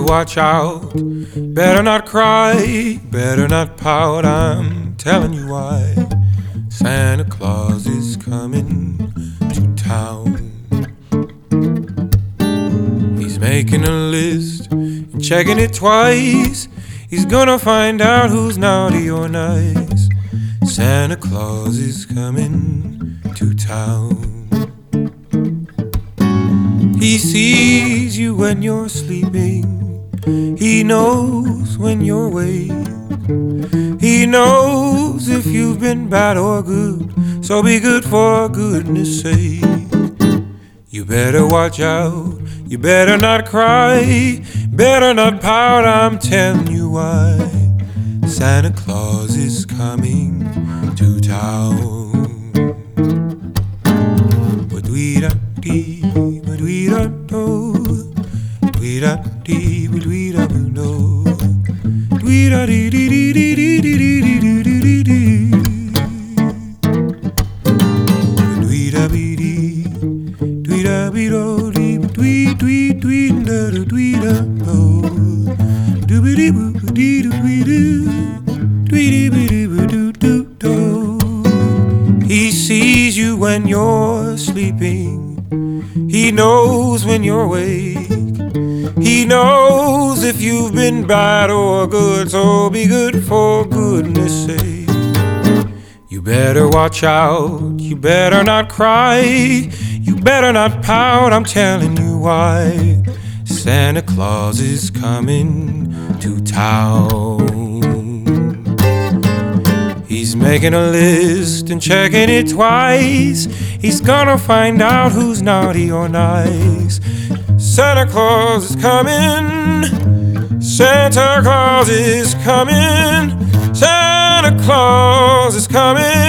watch out, better not cry, better not pout, I'm telling you why. Santa Claus is coming to town. He's making a list and checking it twice. He's gonna find out who's naughty or nice. Santa Claus is coming to town. He sees you when you're sleeping. He knows when you're awake. He knows if you've been bad or good, so be good for goodness sake. You better watch out, you better not cry, better not pout, I'm telling you why. Santa Claus is coming to town. Ba-dwee-da-dee, ba-dwee-da-do, dwee-da-dee, ba-dwee-da-do, dwee-da-dee-dee-dee-dee-dee-dee-dee-dee-dee, dwee-da-bee-dee, dwee-da-bee-do-dee, dwee-dwee-dwee-da-do-dwee-da-do, doo-bee-dee-boo-dee-doo-dee-doo, dwee-dee-bee-dee-boo-doo-doo-do. He sees you when you're sleeping. He knows when you're awake. He knows if you've been bad or good, so be good for goodness sake. You better watch out, you better not cry, you better not pout, I'm telling you why. Santa Claus is coming to town. He's making a list and checking it twice. He's gonna find out who's naughty or nice. Santa Claus is coming. Santa Claus is coming. Santa Claus is coming